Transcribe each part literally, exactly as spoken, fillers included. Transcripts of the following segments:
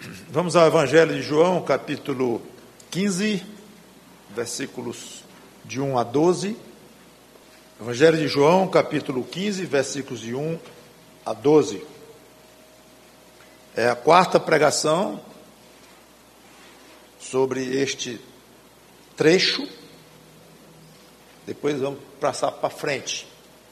Vamos ao Evangelho de João, capítulo quinze, versículos de um a doze. Evangelho de João, capítulo quinze, versículos de um a doze. É a quarta pregação sobre este trecho. Depois vamos passar para frente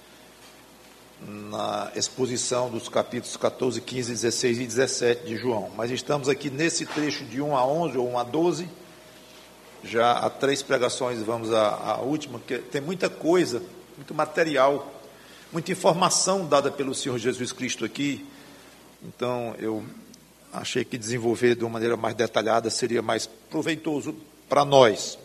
na exposição dos capítulos catorze, quinze, dezesseis e dezessete de João. Mas estamos aqui nesse trecho de um a onze ou um a doze. Já há três pregações, vamos à, à última, que tem muita coisa, muito material, muita informação dada pelo Senhor Jesus Cristo aqui. Então, eu achei que desenvolver de uma maneira mais detalhada seria mais proveitoso para nós.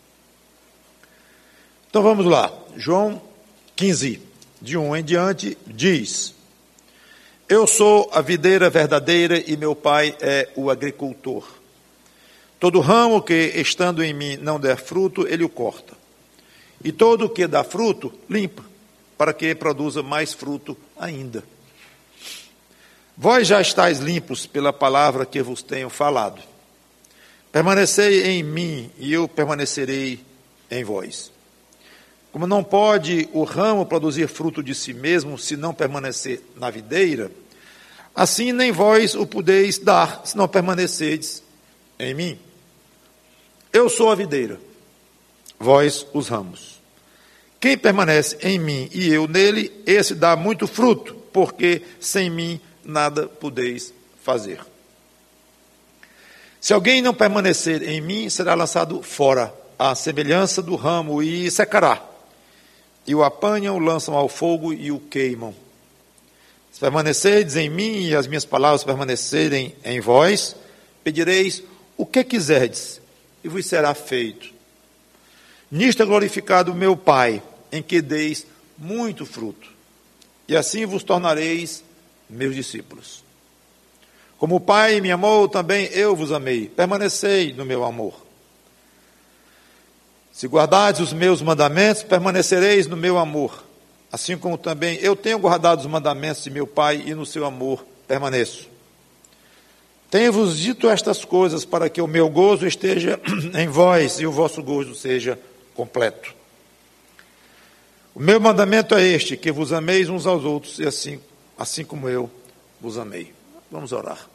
Então, vamos lá. João quinze, de um em diante, diz: Eu sou a videira verdadeira e meu pai é o agricultor. Todo ramo que, estando em mim, não der fruto, ele o corta. E todo o que dá fruto, limpa, para que produza mais fruto ainda. Vós já estáis limpos pela palavra que vos tenho falado. Permanecei em mim, e eu permanecerei em vós. Como não pode o ramo produzir fruto de si mesmo, se não permanecer na videira, assim nem vós o podeis dar, se não permanecerdes em mim. Eu sou a videira, vós os ramos. Quem permanece em mim e eu nele, esse dá muito fruto, porque sem mim nada podeis fazer. Se alguém não permanecer em mim, será lançado fora, à semelhança do ramo, e secará. E o apanham, o lançam ao fogo e o queimam. Se permanecerdes em mim e as minhas palavras permanecerem em vós, pedireis o que quiserdes, e vos será feito. Nisto é glorificado o meu Pai, em que deis muito fruto, e assim vos tornareis meus discípulos. Como o Pai me amou, também eu vos amei. Permanecei no meu amor. Se guardardes os meus mandamentos, permanecereis no meu amor, assim como também eu tenho guardado os mandamentos de meu Pai e no seu amor permaneço. Tenho-vos dito estas coisas para que o meu gozo esteja em vós e o vosso gozo seja completo. O meu mandamento é este, que vos ameis uns aos outros, e assim, assim como eu vos amei. Vamos orar.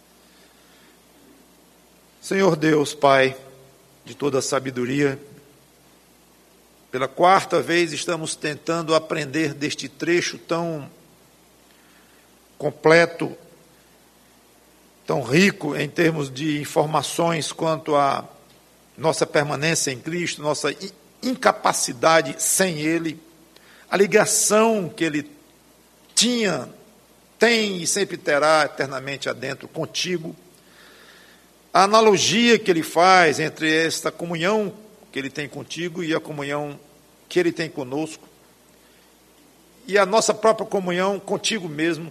Senhor Deus, Pai de toda a sabedoria, pela quarta vez estamos tentando aprender deste trecho tão completo, tão rico em termos de informações quanto à nossa permanência em Cristo, nossa incapacidade sem Ele, a ligação que Ele tinha, tem e sempre terá eternamente adentro contigo, a analogia que Ele faz entre esta comunhão que Ele tem contigo e a comunhão que Ele tem conosco, e a nossa própria comunhão contigo mesmo.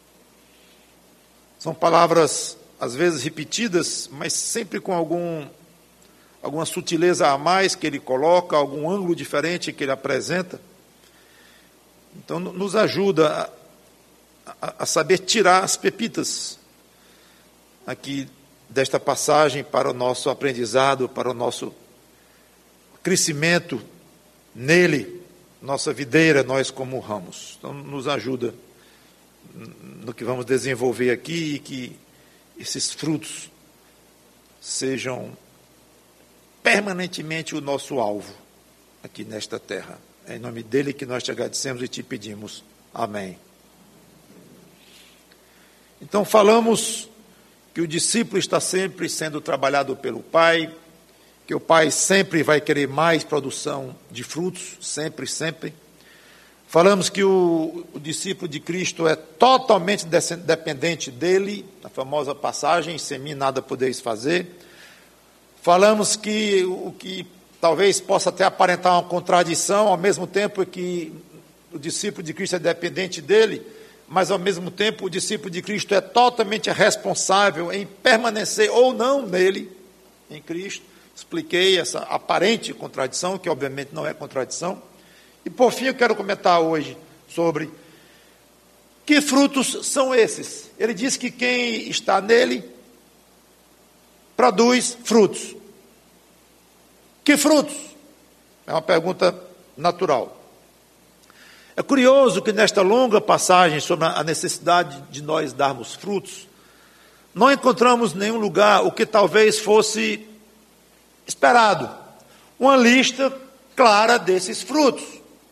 São palavras, às vezes, repetidas, mas sempre com algum, alguma sutileza a mais que Ele coloca, algum ângulo diferente que Ele apresenta. Então, nos ajuda a, a, a saber tirar as pepitas aqui desta passagem para o nosso aprendizado, para o nosso crescimento nele, nossa videira, nós como ramos. Então, nos ajuda no que vamos desenvolver aqui e que esses frutos sejam permanentemente o nosso alvo aqui nesta terra. É em nome dele que nós te agradecemos e te pedimos. Amém. Então, falamos que o discípulo está sempre sendo trabalhado pelo Pai, que o Pai sempre vai querer mais produção de frutos, sempre, sempre. Falamos que o, o discípulo de Cristo é totalmente dependente dele, na famosa passagem, sem mim nada podeis fazer. Falamos que o que talvez possa até aparentar uma contradição, ao mesmo tempo que o discípulo de Cristo é dependente dele, mas ao mesmo tempo o discípulo de Cristo é totalmente responsável em permanecer ou não nele, em Cristo. Expliquei essa aparente contradição, que obviamente não é contradição. E por fim eu quero comentar hoje sobre que frutos são esses. Ele diz que quem está nele produz frutos. Que frutos? É uma pergunta natural. É curioso que nesta longa passagem sobre a necessidade de nós darmos frutos, não encontramos em nenhum lugar o que talvez fosse esperado, uma lista clara desses frutos.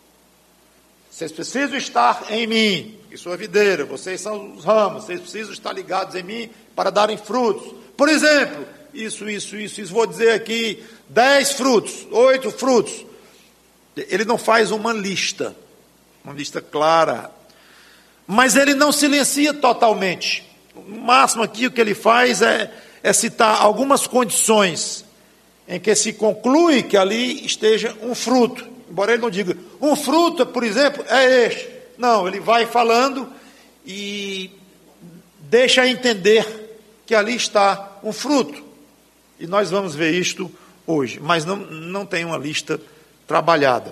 Vocês precisam estar em mim, que sou a videira, vocês são os ramos, vocês precisam estar ligados em mim para darem frutos. Por exemplo, isso, isso, isso, isso, vou dizer aqui, dez frutos, oito frutos. Ele não faz uma lista, uma lista clara, mas ele não silencia totalmente. O máximo aqui o que ele faz é, é citar algumas condições em que se conclui que ali esteja um fruto. Embora ele não diga, um fruto, por exemplo, é este. Não, ele vai falando e deixa entender que ali está um fruto. E nós vamos ver isto hoje, mas não, não tem uma lista trabalhada.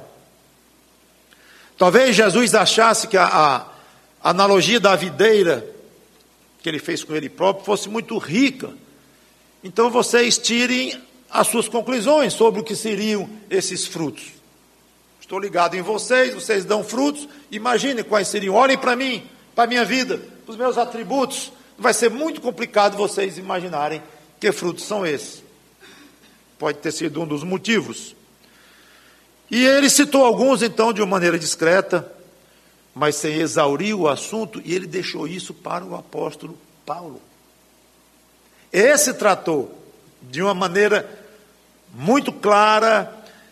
Talvez Jesus achasse que a, a analogia da videira que ele fez com ele próprio fosse muito rica. Então vocês tirem as suas conclusões sobre o que seriam esses frutos. Estou ligado em vocês, vocês dão frutos, imaginem quais seriam. Olhem para mim, para a minha vida, para os meus atributos. Vai ser muito complicado vocês imaginarem que frutos são esses. Pode ter sido um dos motivos. E ele citou alguns, então, de uma maneira discreta, mas sem exaurir o assunto, e ele deixou isso para o apóstolo Paulo. Esse tratou de uma maneira muito clara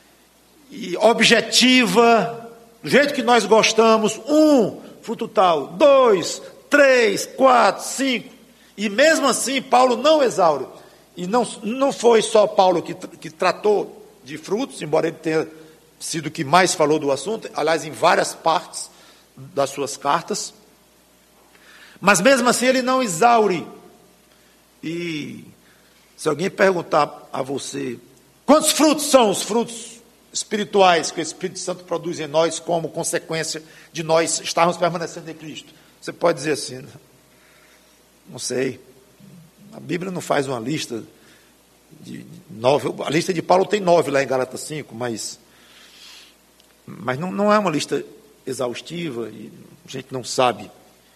e objetiva, do jeito que nós gostamos, um, fruto tal, dois, três, quatro, cinco, e mesmo assim Paulo não exaure. E não, não foi só Paulo que, que tratou de frutos, embora ele tenha sido o que mais falou do assunto, aliás, em várias partes das suas cartas, mas mesmo assim ele não exaure. E se alguém perguntar a você, quantos frutos são os frutos espirituais que o Espírito Santo produz em nós como consequência de nós estarmos permanecendo em Cristo? Você pode dizer assim, não sei, a Bíblia não faz uma lista de nove, a lista de Paulo tem nove lá em Gálatas cinco, mas, mas não, não é uma lista exaustiva, e a gente não sabe.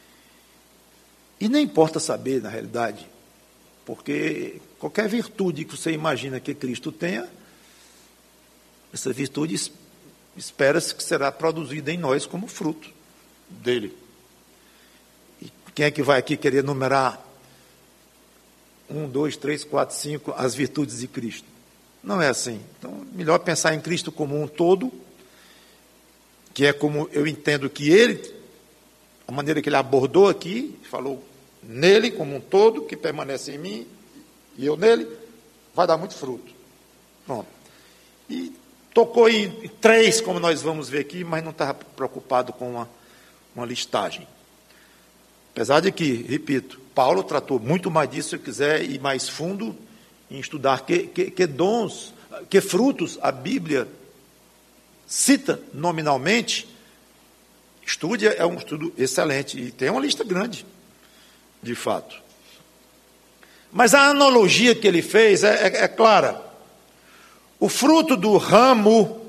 E nem importa saber, na realidade, porque qualquer virtude que você imagina que Cristo tenha, essa virtude espera-se que será produzida em nós como fruto dele. E quem é que vai aqui querer numerar um, dois, três, quatro, cinco as virtudes de Cristo? Não é assim. Então, melhor pensar em Cristo como um todo, que é como eu entendo que ele, a maneira que ele abordou aqui, falou nele como um todo, que permanece em mim, e eu nele, vai dar muito fruto. Pronto. E tocou em três, como nós vamos ver aqui, mas não estava preocupado com uma, uma listagem. Apesar de que, repito, Paulo tratou muito mais disso, se eu quiser ir mais fundo, em estudar que, que, que dons, que frutos a Bíblia cita nominalmente. Estude, é um estudo excelente, e tem uma lista grande, de fato. Mas a analogia que ele fez é, é, é clara. O fruto do ramo,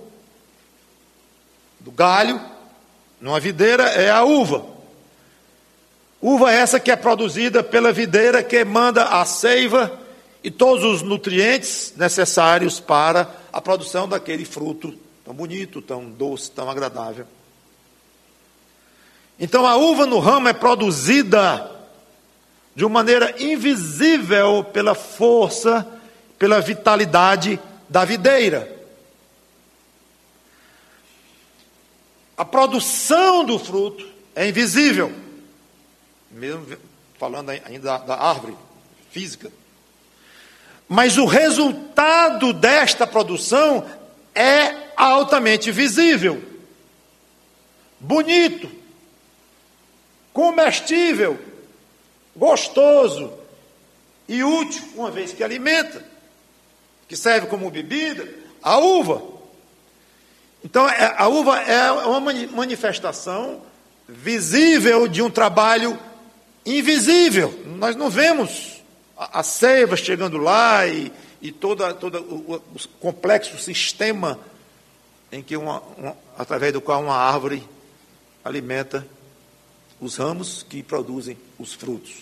do galho, numa videira, é a uva. Uva essa que é produzida pela videira, que manda a seiva e todos os nutrientes necessários para a produção daquele fruto tão bonito, tão doce, tão agradável. Então a uva no ramo é produzida de uma maneira invisível pela força, pela vitalidade da videira. A produção do fruto é invisível, mesmo falando ainda da árvore física. Mas o resultado desta produção é altamente visível, bonito, comestível, gostoso e útil, uma vez que alimenta, que serve como bebida, a uva. Então, a uva é uma manifestação visível de um trabalho invisível. Nós não vemos a, a seiva chegando lá e, e todo toda o, o complexo sistema em que uma, uma, através do qual uma árvore alimenta os ramos que produzem os frutos.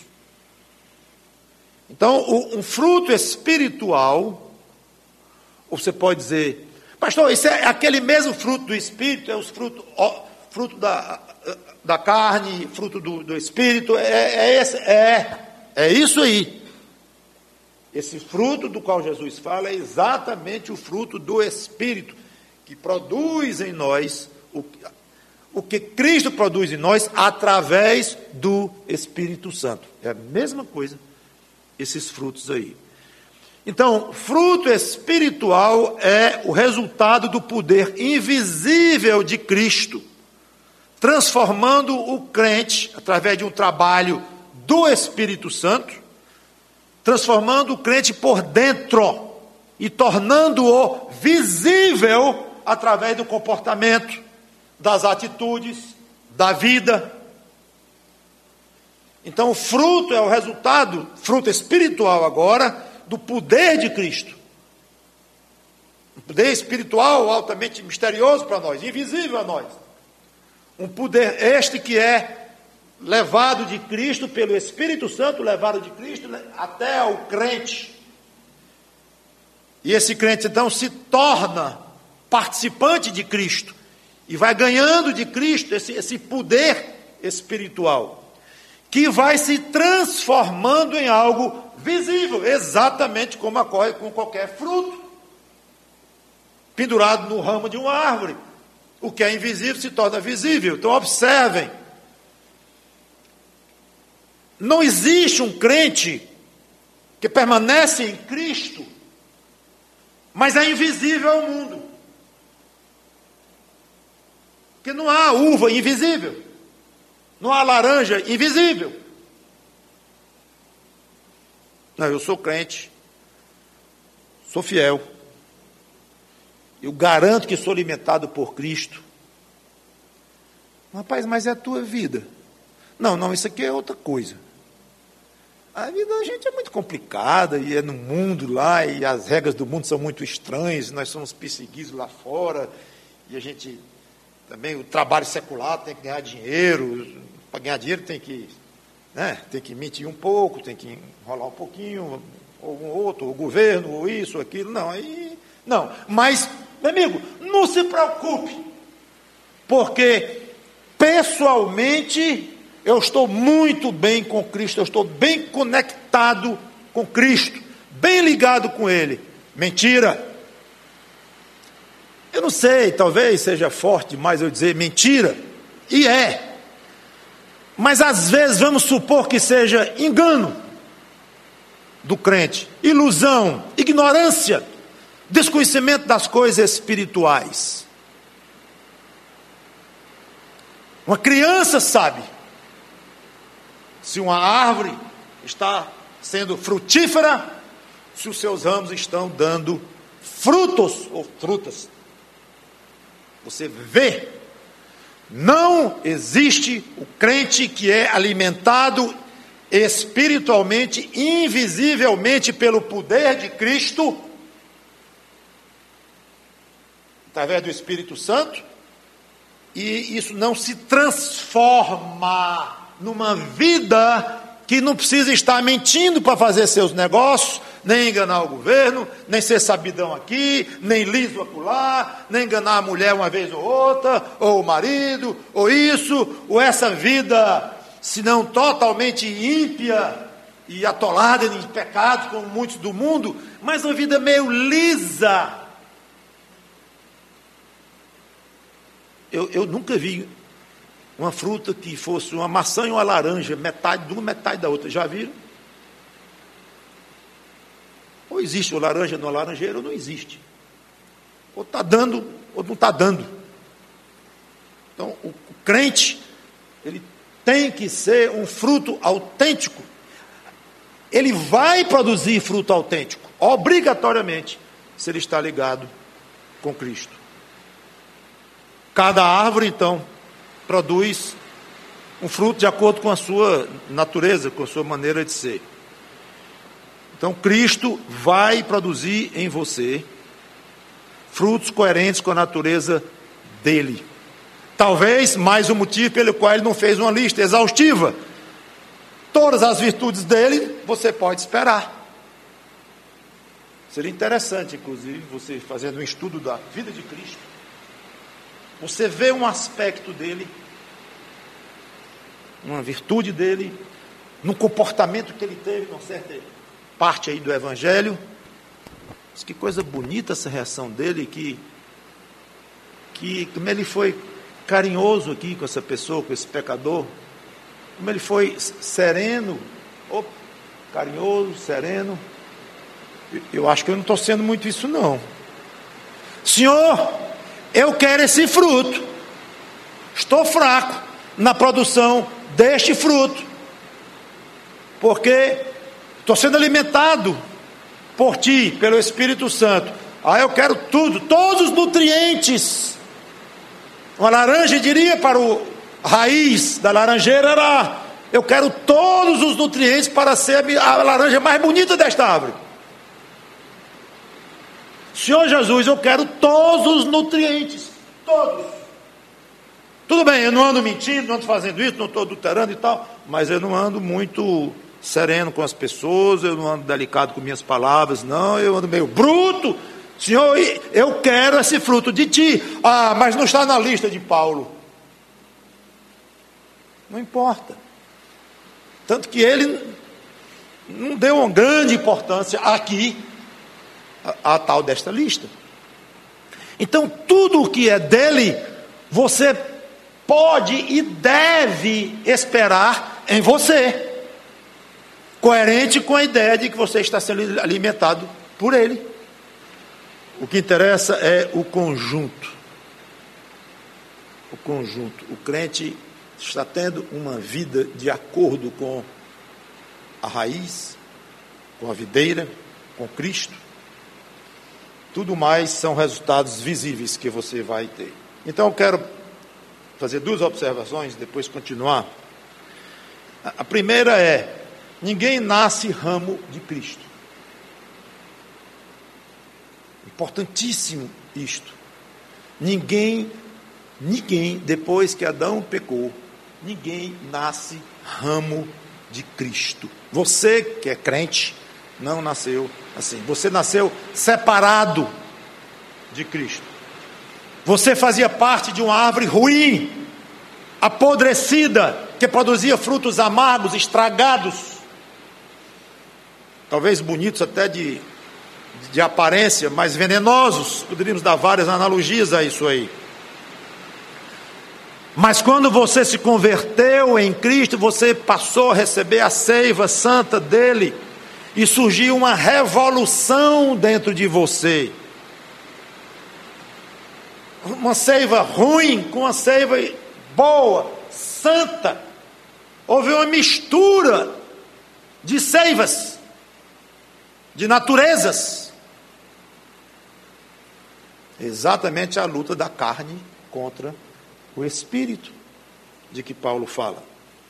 Então, o, um fruto espiritual, você pode dizer, pastor, isso é aquele mesmo fruto do Espírito, é os frutos, ó, fruto da, da carne, fruto do, do Espírito, é, é, esse, é, é isso aí. Esse fruto do qual Jesus fala é exatamente o fruto do Espírito, que produz em nós o, o que Cristo produz em nós através do Espírito Santo. É a mesma coisa, esses frutos aí. Então, fruto espiritual é o resultado do poder invisível de Cristo, transformando o crente, através de um trabalho do Espírito Santo, transformando o crente por dentro e tornando-o visível através do comportamento, das atitudes, da vida. Então, o fruto é o resultado, fruto espiritual agora, do poder de Cristo. Um poder espiritual altamente misterioso para nós, invisível a nós. Um poder este que é levado de Cristo pelo Espírito Santo, levado de Cristo até ao crente. E esse crente então se torna participante de Cristo e vai ganhando de Cristo esse, esse poder espiritual, que vai se transformando em algo visível, exatamente como ocorre com qualquer fruto, pendurado no ramo de uma árvore. O que é invisível se torna visível. Então observem, não existe um crente que permanece em Cristo, mas é invisível ao mundo. Porque não há uva invisível, não há laranja invisível. Não, eu sou crente, sou fiel, eu garanto que sou alimentado por Cristo. Rapaz, mas é a tua vida. Não, não, isso aqui é outra coisa. A vida da gente é muito complicada, e é no mundo lá, e as regras do mundo são muito estranhas, nós somos perseguidos lá fora, e a gente também, o trabalho secular tem que ganhar dinheiro, para ganhar dinheiro tem que, né, tem que mentir um pouco, tem que enrolar um pouquinho, ou um outro, o governo, ou isso, ou aquilo, não, aí, não, mas, meu amigo, não se preocupe, porque pessoalmente eu estou muito bem com Cristo, eu estou bem conectado com Cristo, bem ligado com Ele. Mentira. Eu não sei, talvez seja forte demais eu dizer mentira, e é. Mas às vezes vamos supor que seja engano do crente, ilusão, ignorância, desconhecimento das coisas espirituais. Uma criança sabe se uma árvore está sendo frutífera, se os seus ramos estão dando frutos ou frutas. Você vê, não existe o crente que é alimentado espiritualmente, invisivelmente pelo poder de Cristo, através do Espírito Santo, e isso não se transforma numa vida que não precisa estar mentindo para fazer seus negócios, nem enganar o governo, nem ser sabidão aqui, nem liso acolá, nem enganar a mulher uma vez ou outra, ou o marido, ou isso, ou essa vida, se não totalmente ímpia e atolada em pecados, como muitos do mundo, mas uma vida meio lisa. Eu, eu nunca vi uma fruta que fosse uma maçã e uma laranja, metade de uma, metade da outra. Já viram? Ou existe uma laranja numa laranjeira, ou não existe. Ou está dando, ou não está dando. Então, o, o crente, ele tem que ser um fruto autêntico. Ele vai produzir fruto autêntico, obrigatoriamente, se ele está ligado com Cristo. Cada árvore, então, produz um fruto de acordo com a sua natureza, com a sua maneira de ser. Então, Cristo vai produzir em você frutos coerentes com a natureza dele. Talvez mais um motivo pelo qual ele não fez uma lista exaustiva. Todas as virtudes dele, você pode esperar. Seria interessante, inclusive, você fazendo um estudo da vida de Cristo, você vê um aspecto dele, uma virtude dele, num comportamento que ele teve, numa certa parte aí do Evangelho. Mas que coisa bonita essa reação dele, que, que como ele foi carinhoso aqui com essa pessoa, com esse pecador, como ele foi sereno, oh, carinhoso, sereno. Eu acho que eu não estou sendo muito isso não. Senhor, eu quero esse fruto, estou fraco na produção deste fruto, porque estou sendo alimentado por ti, pelo Espírito Santo. Ah, eu quero tudo, todos os nutrientes. Uma laranja diria para o raiz da laranjeira era: eu quero todos os nutrientes para ser a laranja mais bonita desta árvore. Senhor Jesus, eu quero todos os nutrientes, todos. Tudo bem, eu não ando mentindo, não ando fazendo isso, não estou adulterando e tal, mas eu não ando muito sereno com as pessoas, eu não ando delicado com minhas palavras, não, eu ando meio bruto. Senhor, eu quero esse fruto de ti. Ah, mas não está na lista de Paulo. Não importa. Tanto que ele não deu uma grande importância aqui a, a tal desta lista. Então, tudo o que é dele, você pode e deve esperar em você, coerente com a ideia de que você está sendo alimentado por ele. O que interessa é o conjunto. O conjunto. O crente está tendo uma vida de acordo com a raiz, com a videira, com Cristo. Tudo mais são resultados visíveis que você vai ter. Então eu quero fazer duas observações, depois continuar. A primeira é: ninguém nasce ramo de Cristo. Importantíssimo isto. Ninguém, ninguém, depois que Adão pecou, ninguém nasce ramo de Cristo. Você que é crente, não nasceu assim. Você nasceu separado de Cristo. Você fazia parte de uma árvore ruim, apodrecida, que produzia frutos amargos, estragados, talvez bonitos até de, de aparência, mas venenosos. Poderíamos dar várias analogias a isso aí. Mas quando você se converteu em Cristo, você passou a receber a seiva santa dele, e surgiu uma revolução dentro de você. Uma seiva ruim com uma seiva boa, santa. Houve uma mistura de seivas, de naturezas. Exatamente a luta da carne contra o Espírito, de que Paulo fala.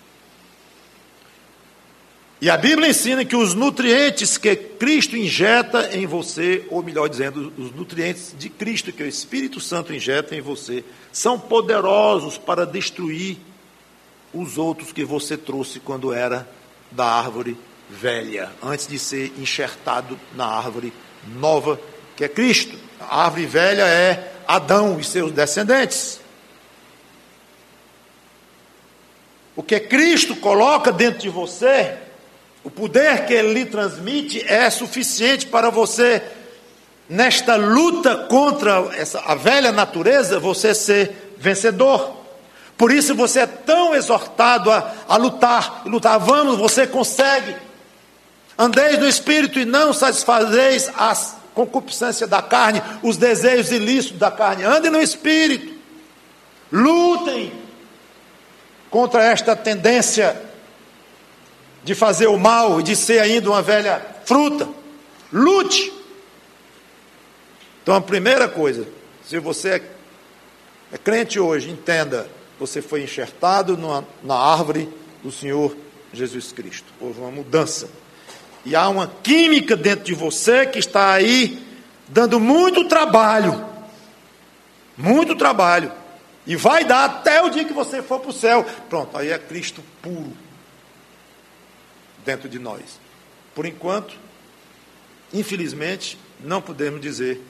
E a Bíblia ensina que os nutrientes que Cristo injeta em você, ou melhor dizendo, os nutrientes de Cristo que o Espírito Santo injeta em você, são poderosos para destruir os outros que você trouxe quando era da árvore velha, antes de ser enxertado na árvore nova, que é Cristo. A árvore velha é Adão e seus descendentes. O que Cristo coloca dentro de você, o poder que Ele lhe transmite, é suficiente para você, nesta luta contra essa, a velha natureza, você ser vencedor. Por isso você é tão exortado a, a lutar, lutar. Vamos, você consegue. Andeis no Espírito e não satisfazeis as concupiscências da carne, os desejos ilícitos da carne. Andem no Espírito. Lutem contra esta tendência de fazer o mal e de ser ainda uma velha fruta. Lute. Então a primeira coisa, se você é, é crente hoje, entenda, você foi enxertado numa, na árvore do Senhor Jesus Cristo. Houve uma mudança. E há uma química dentro de você que está aí dando muito trabalho. Muito trabalho. E vai dar até o dia que você for para o céu. Pronto, aí é Cristo puro dentro de nós. Por enquanto, infelizmente, não podemos dizer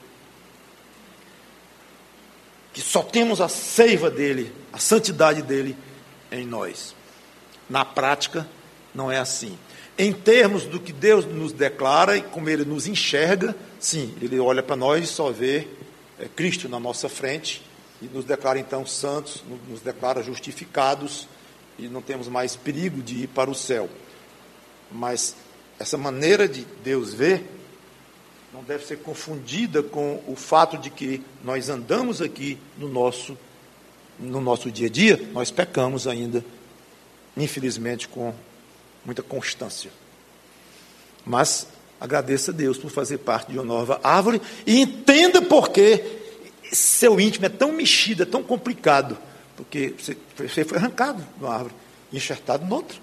que só temos a seiva dele, a santidade dele em nós. Na prática, não é assim. Em termos do que Deus nos declara e como Ele nos enxerga, sim, Ele olha para nós e só vê é, Cristo na nossa frente e nos declara então santos, nos declara justificados e não temos mais perigo de ir para o céu. Mas essa maneira de Deus ver não deve ser confundida com o fato de que nós andamos aqui no nosso, no nosso dia a dia, nós pecamos ainda, infelizmente, com muita constância. Mas agradeça a Deus por fazer parte de uma nova árvore e entenda por que seu íntimo é tão mexido, é tão complicado, porque você, você foi arrancado de uma árvore e enxertado noutra.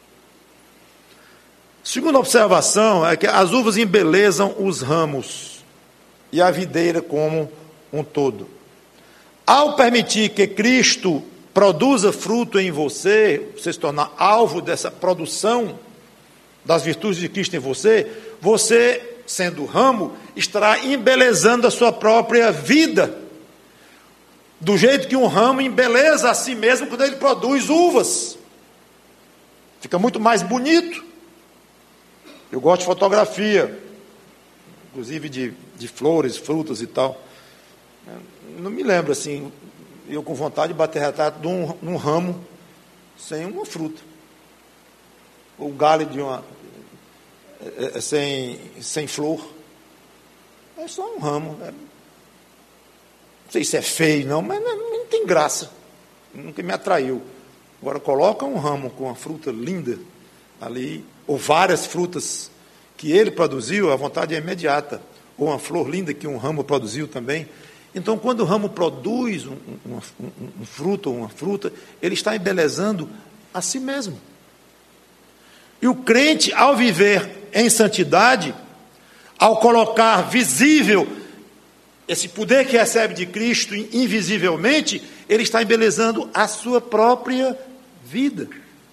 Segunda observação é que as uvas embelezam os ramos e a videira como um todo. Ao permitir que Cristo produza fruto em você, você se tornar alvo dessa produção das virtudes de Cristo em você, você, sendo ramo, estará embelezando a sua própria vida, do jeito que um ramo embeleza a si mesmo quando ele produz uvas. Fica muito mais bonito. Eu gosto de fotografia, inclusive de, de flores, frutas e tal. Não me lembro assim, eu com vontade de bater retrato de um, um ramo sem uma fruta. O galho de uma é, é, sem, sem flor. É só um ramo. É, não sei se é feio, não, mas não, não tem graça. Nunca me atraiu. Agora coloca um ramo com uma fruta linda ali, ou várias frutas que ele produziu, a vontade é imediata. Ou uma flor linda que um ramo produziu também. Então, quando o ramo produz um, um, um, um fruto ou uma fruta, ele está embelezando a si mesmo. E o crente, ao viver em santidade, ao colocar visível esse poder que recebe de Cristo invisivelmente, ele está embelezando a sua própria vida.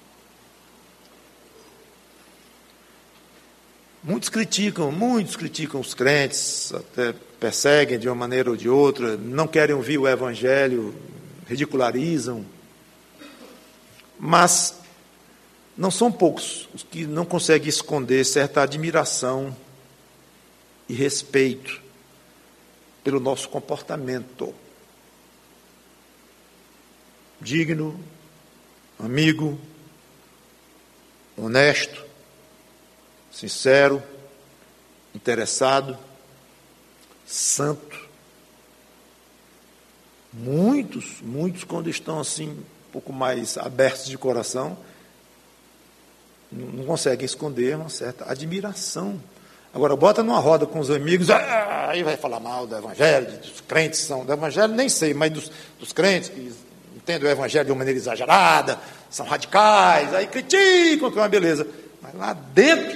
Muitos criticam, muitos criticam os crentes, até perseguem de uma maneira ou de outra, não querem ouvir o Evangelho, ridicularizam. Mas não são poucos os que não conseguem esconder certa admiração e respeito pelo nosso comportamento digno, amigo, honesto, sincero, interessado, santo. Muitos, muitos quando estão assim, um pouco mais abertos de coração, não conseguem esconder uma certa admiração. Agora, bota numa roda com os amigos, aí vai falar mal do Evangelho, dos crentes são, do Evangelho nem sei, mas dos, dos crentes que entendem o Evangelho de uma maneira exagerada, são radicais, aí criticam, que é uma beleza. Mas lá dentro,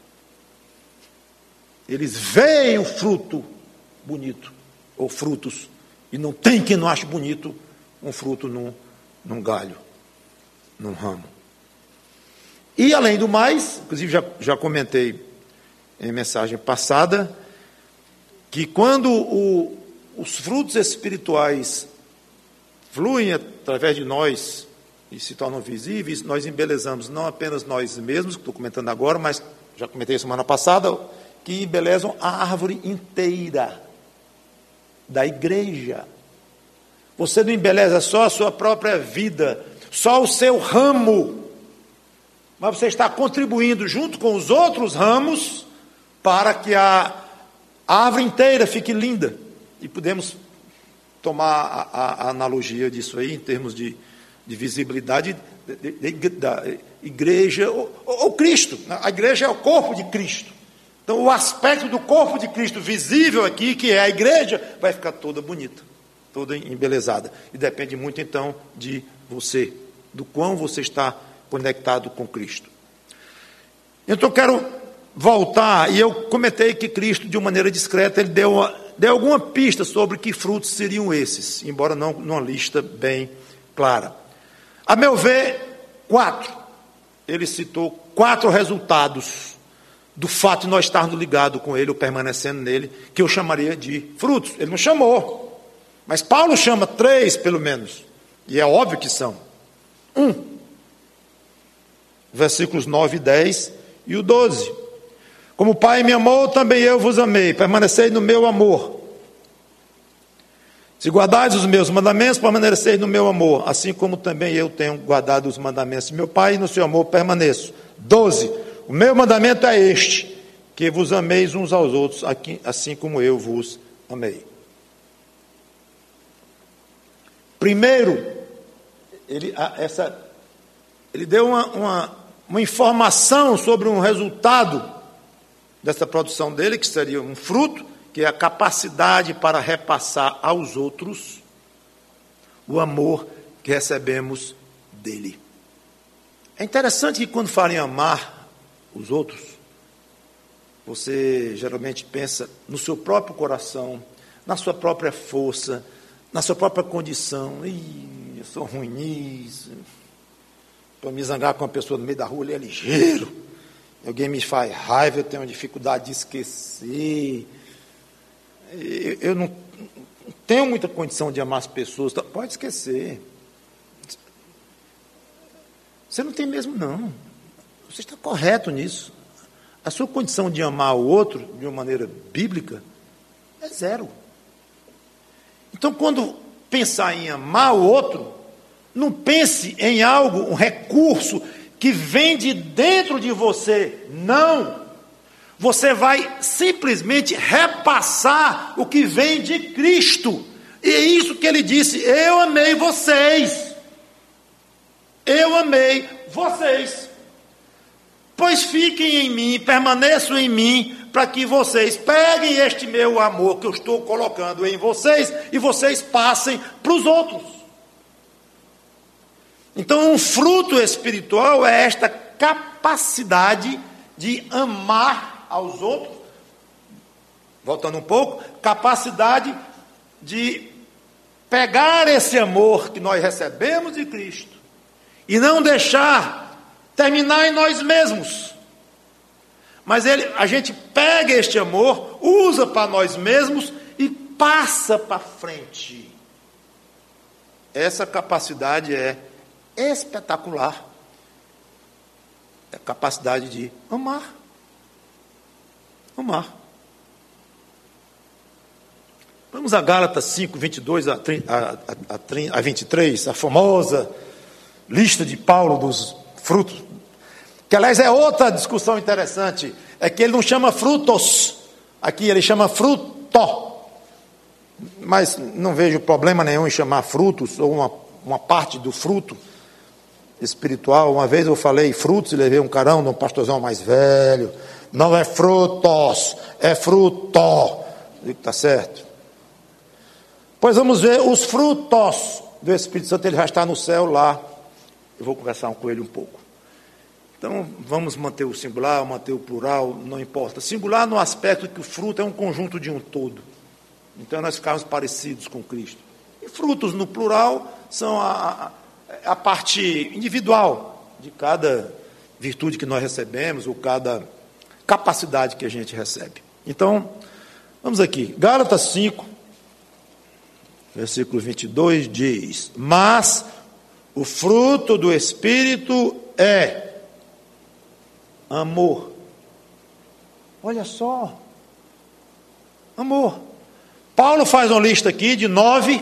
eles veem o fruto bonito, ou frutos, e não tem quem não ache bonito um fruto num, num galho, num ramo. E, além do mais, inclusive já, já comentei em mensagem passada, que quando o, os frutos espirituais fluem através de nós e se tornam visíveis, nós embelezamos não apenas nós mesmos, que estou comentando agora, mas já comentei semana passada, que embelezam a árvore inteira da igreja. Você não embeleza só a sua própria vida, só o seu ramo, mas você está contribuindo junto com os outros ramos para que a árvore inteira fique linda. E podemos tomar a, a, a analogia disso aí, em termos de, de visibilidade de, de, de, da igreja, ou, ou Cristo. A igreja é o corpo de Cristo. Então, o aspecto do corpo de Cristo visível aqui, que é a igreja, vai ficar toda bonita, toda embelezada. E depende muito, então, de você, do quão você está conectado com Cristo. Então, eu quero voltar, e eu comentei que Cristo, de uma maneira discreta, ele deu, uma, deu alguma pista sobre que frutos seriam esses, embora não numa lista bem clara. A meu ver, quatro. Ele citou quatro resultados do fato de nós estarmos ligados com ele, ou permanecendo nele, que eu chamaria de frutos. Ele não chamou, mas Paulo chama três, pelo menos, e é óbvio que são. Um, versículos nove e dez e o doze. Como o Pai me amou, também eu vos amei, permanecei no meu amor. Se guardares os meus mandamentos, permaneceis no meu amor, assim como também eu tenho guardado os mandamentos de meu Pai, e no seu amor permaneço. doze. O meu mandamento é este, que vos ameis uns aos outros, assim como eu vos amei. Primeiro, ele, essa, ele deu uma, uma, uma informação sobre um resultado dessa produção dele, que seria um fruto, que é a capacidade para repassar aos outros o amor que recebemos dele. É interessante que quando fala em amar os outros, você geralmente pensa no seu próprio coração, na sua própria força, na sua própria condição. Ih, eu sou ruim nisso. Para me zangar com uma pessoa no meio da rua, ele é ligeiro. Alguém me faz raiva, eu tenho uma dificuldade de esquecer. Eu, eu não tenho muita condição de amar as pessoas. Pode esquecer. Você não tem mesmo, não. Você está correto nisso. A sua condição de amar o outro, de uma maneira bíblica, é zero. Então, quando pensar em amar o outro, não pense em algo, um recurso que vem de dentro de você. Não. Você vai simplesmente repassar o que vem de Cristo. E é isso que ele disse: eu amei vocês. Eu amei vocês. Pois fiquem em mim, permaneçam em mim, para que vocês peguem este meu amor que eu estou colocando em vocês e vocês passem para os outros. Então, um fruto espiritual é esta capacidade de amar aos outros. Voltando um pouco, capacidade de pegar esse amor que nós recebemos de Cristo e não deixar terminar em nós mesmos. Mas ele, a gente pega este amor, usa para nós mesmos e passa para frente. Essa capacidade é espetacular. É a capacidade de amar. Amar. Vamos a Gálatas cinco, vinte e dois a, a, a, a vinte e três, a famosa lista de Paulo dos frutos. Que, aliás, é outra discussão interessante. É que ele não chama frutos. Aqui ele chama fruto. Mas não vejo problema nenhum em chamar frutos, ou uma, uma parte do fruto espiritual. Uma vez eu falei frutos e levei um carão de um pastorzão mais velho. Não é frutos, é fruto. Digo, está certo. Pois vamos ver os frutos do Espírito Santo. Ele já está no céu lá. Eu vou conversar com ele um pouco. Então, vamos manter o singular, manter o plural, não importa. Singular no aspecto que o fruto é um conjunto de um todo. Então, nós ficamos parecidos com Cristo. E frutos no plural são a, a, a parte individual de cada virtude que nós recebemos, ou cada capacidade que a gente recebe. Então, vamos aqui. Gálatas cinco, versículo vinte e dois, diz: mas o fruto do Espírito é amor. Olha só. Amor. Paulo faz uma lista aqui de nove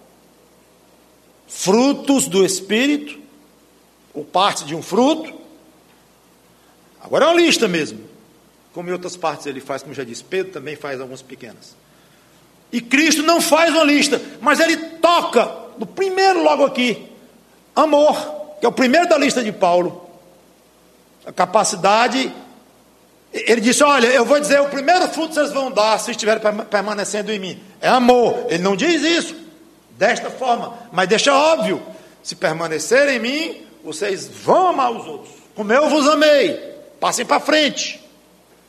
frutos do Espírito, ou parte de um fruto. Agora é uma lista mesmo. Como em outras partes ele faz, como já disse, Pedro também faz algumas pequenas. E Cristo não faz uma lista, mas ele toca no primeiro logo aqui. Amor, que é o primeiro da lista de Paulo. A capacidade, ele disse, olha, eu vou dizer, o primeiro fruto vocês vão dar, se estiverem permanecendo em mim, é amor. Ele não diz isso, desta forma, mas deixa óbvio, se permanecerem em mim, vocês vão amar os outros, como eu vos amei, passem para frente.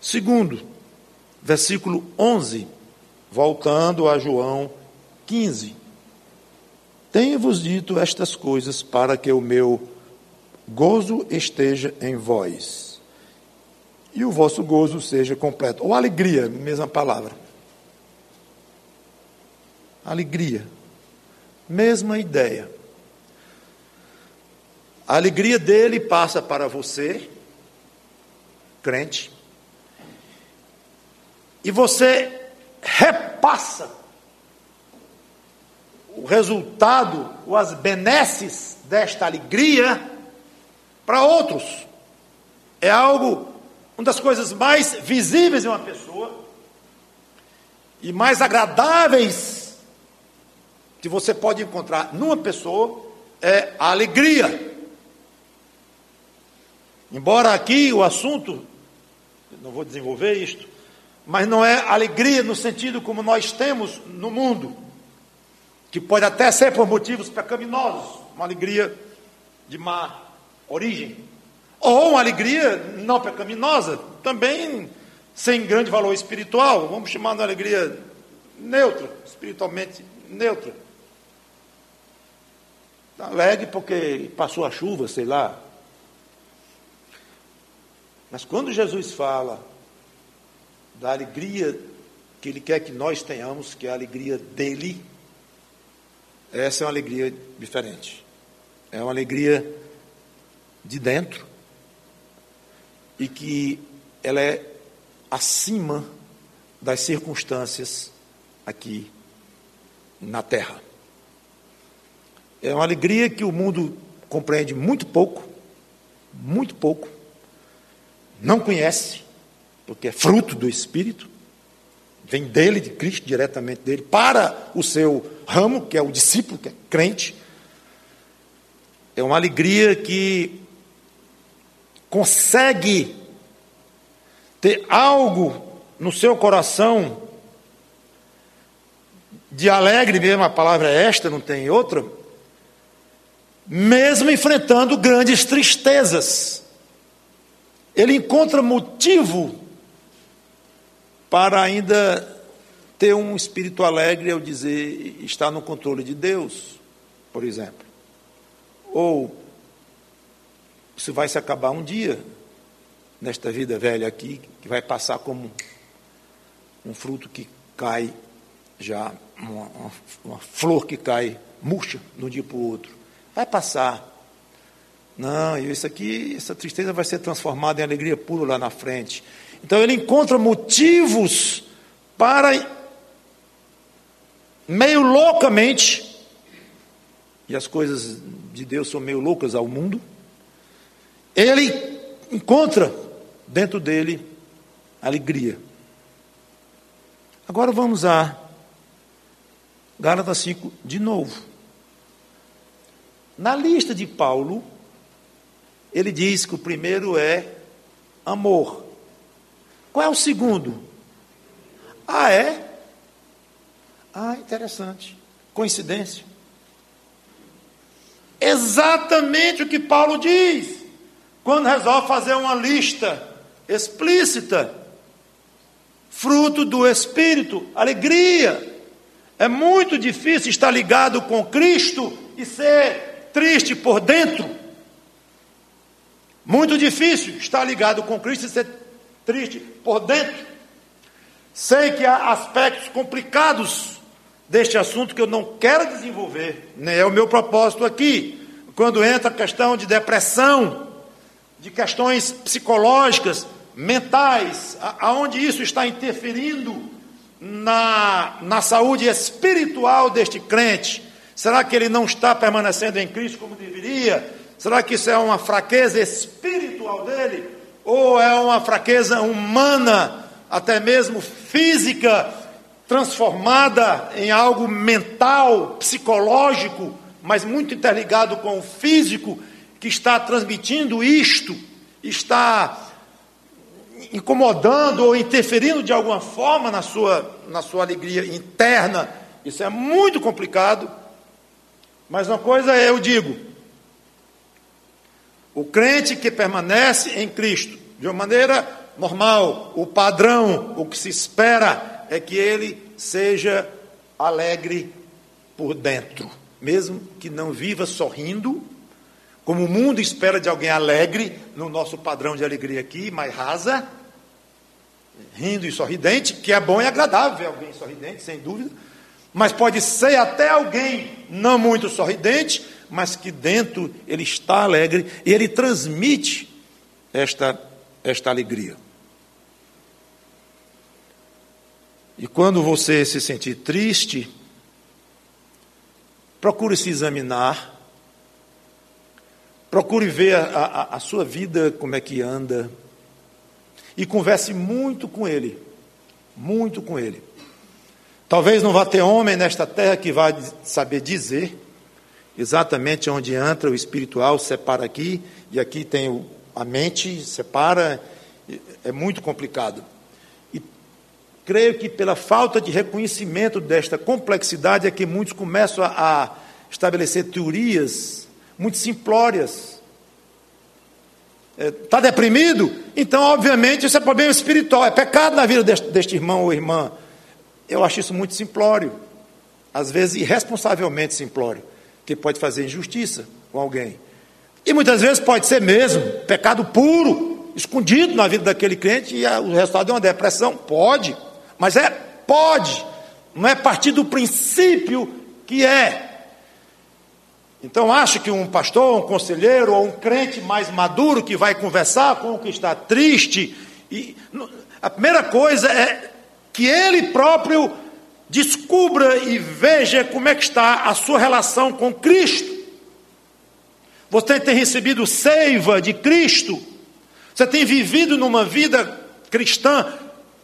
Segundo, versículo onze, voltando a João quinze. Tenho-vos dito estas coisas para que o meu gozo esteja em vós e o vosso gozo seja completo. Ou alegria, mesma palavra. Alegria, mesma ideia. A alegria dele passa para você, crente, e você repassa o resultado, ou as benesses desta alegria para outros. É algo, uma das coisas mais visíveis em uma pessoa e mais agradáveis que você pode encontrar numa pessoa é a alegria. Embora aqui o assunto, não vou desenvolver isto, mas não é alegria no sentido como nós temos no mundo, que pode até ser por motivos pecaminosos, uma alegria de má origem, ou uma alegria não pecaminosa, também sem grande valor espiritual, vamos chamar de alegria neutra, espiritualmente neutra. Alegre porque passou a chuva, sei lá. Mas quando Jesus fala da alegria que Ele quer que nós tenhamos, que é a alegria dEle, essa é uma alegria diferente. É uma alegria de dentro e que ela é acima das circunstâncias aqui na terra. É uma alegria que o mundo compreende muito pouco, muito pouco, não conhece, porque é fruto do Espírito, vem dele, de Cristo, diretamente dele, para o seu ramo, que é o discípulo, que é crente. É uma alegria que consegue ter algo no seu coração de alegre mesmo, a palavra é esta, não tem outra, mesmo enfrentando grandes tristezas. Ele encontra motivo para ainda ter um espírito alegre ao dizer, está no controle de Deus, por exemplo. Ou, isso vai se acabar um dia, nesta vida velha aqui, que vai passar como um fruto que cai já, uma, uma, uma flor que cai murcha de um dia para o outro. Vai passar. Não, isso aqui, essa tristeza vai ser transformada em alegria pura lá na frente. Então ele encontra motivos para, meio loucamente, e as coisas de Deus são meio loucas ao mundo, ele encontra dentro dele alegria. Agora vamos a Gálatas cinco de novo. Na lista de Paulo, ele diz que o primeiro é amor. Qual é o segundo? Ah, é? Ah, interessante. Coincidência. Exatamente o que Paulo diz, quando resolve fazer uma lista explícita. Fruto do Espírito, alegria. É muito difícil estar ligado com Cristo e ser triste por dentro. Muito difícil estar ligado com Cristo e ser triste por dentro. Sei que há aspectos complicados deste assunto que eu não quero desenvolver, nem é o meu propósito aqui. Quando entra a questão de depressão, de questões psicológicas, mentais, aonde isso está interferindo na, na saúde espiritual deste crente. Será que ele não está permanecendo em Cristo como deveria? Será que isso é uma fraqueza espiritual dele? Ou é uma fraqueza humana, até mesmo física, transformada em algo mental, psicológico, mas muito interligado com o físico, que está transmitindo isto, está incomodando ou interferindo de alguma forma na sua, na sua alegria interna? Isso é muito complicado, mas uma coisa eu digo: o crente que permanece em Cristo, de uma maneira normal. O padrão, o que se espera é que ele seja alegre por dentro, mesmo que não viva sorrindo, como o mundo espera de alguém alegre, no nosso padrão de alegria aqui, mais rasa, rindo e sorridente, que é bom e agradável ver alguém sorridente, sem dúvida, mas pode ser até alguém não muito sorridente, mas que dentro ele está alegre e ele transmite esta, esta alegria. E quando você se sentir triste, procure se examinar, procure ver a, a, a sua vida, como é que anda, e converse muito com ele, muito com ele. Talvez não vá ter homem nesta terra que vá saber dizer exatamente onde entra o espiritual, separa aqui, e aqui tem o, a mente, separa, é muito complicado. E creio que pela falta de reconhecimento desta complexidade é que muitos começam a, a estabelecer teorias muito simplórias. Está deprimido? Então, obviamente, isso é problema espiritual, é pecado na vida deste, deste irmão ou irmã. Eu acho isso muito simplório, às vezes irresponsavelmente simplório, que pode fazer injustiça com alguém. E muitas vezes pode ser mesmo pecado puro, escondido na vida daquele crente, e o resultado é uma depressão. Pode, mas é pode, não é partir do princípio que é. Então, acho que um pastor, um conselheiro ou um crente mais maduro que vai conversar com o que está triste, e a primeira coisa é que ele próprio descubra e veja como é que está a sua relação com Cristo. Você tem recebido seiva de Cristo? Você tem vivido numa vida cristã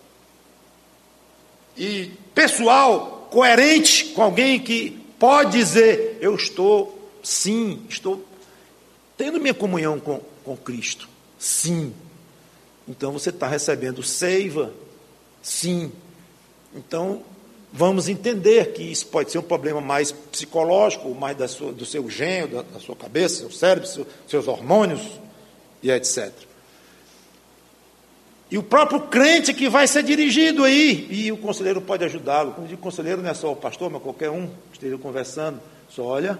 e pessoal, coerente com alguém que pode dizer, eu estou... Sim, estou tendo minha comunhão com, com Cristo. Sim. Então você está recebendo seiva. Sim. Então vamos entender que isso pode ser um problema mais psicológico, mais da sua, do seu gênio, da, da sua cabeça, seu cérebro, seu, seus hormônios e etcétera. E o próprio crente que vai ser dirigido aí, e o conselheiro pode ajudá-lo. Como eu digo, conselheiro não é só o pastor, mas qualquer um que esteja conversando. Só olha...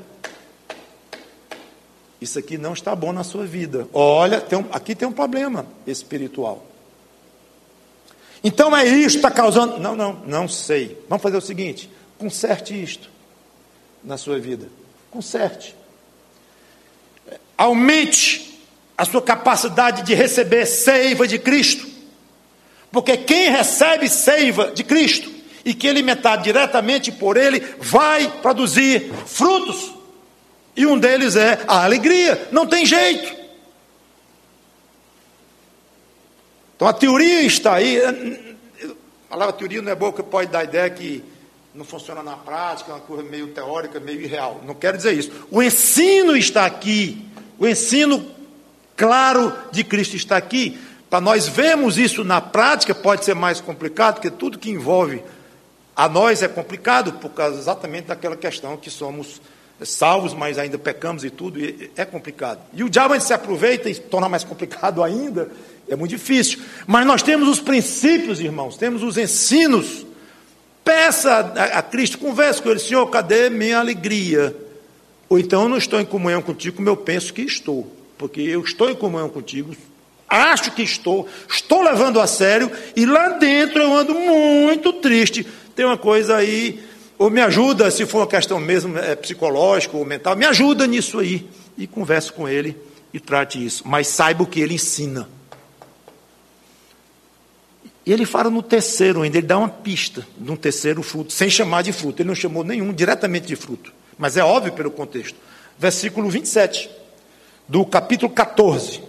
Isso aqui não está bom na sua vida. Olha, tem um, aqui tem um problema espiritual. Então é isso que está causando... Não, não, não sei. Vamos fazer o seguinte, conserte isto na sua vida. Conserte. Aumente a sua capacidade de receber seiva de Cristo. Porque quem recebe seiva de Cristo e que é alimentado diretamente por Ele, vai produzir frutos. E um deles é a alegria. Não tem jeito. Então a teoria está aí. A palavra teoria não é boa, porque pode dar a ideia que não funciona na prática, é uma coisa meio teórica, meio irreal. Não quero dizer isso. O ensino está aqui. O ensino claro de Cristo está aqui. Para nós vermos isso na prática, pode ser mais complicado, porque tudo que envolve a nós é complicado, por causa exatamente daquela questão que somos salvos, mas ainda pecamos e tudo, e é complicado. E o diabo se aproveita e torna mais complicado ainda, é muito difícil. Mas nós temos os princípios, irmãos, temos os ensinos. Peça a, a Cristo, converse com Ele, Senhor, cadê minha alegria? Ou então eu não estou em comunhão contigo como eu penso que estou, porque eu estou em comunhão contigo, acho que estou, estou levando a sério, e lá dentro eu ando muito triste. Tem uma coisa aí... Ou me ajuda, se for uma questão mesmo é, psicológica ou mental, me ajuda nisso aí. E converse com ele e trate isso. Mas saiba o que ele ensina. E ele fala no terceiro ainda, ele dá uma pista de um terceiro fruto, sem chamar de fruto. Ele não chamou nenhum diretamente de fruto. Mas é óbvio pelo contexto. Versículo vinte e sete, do capítulo catorze.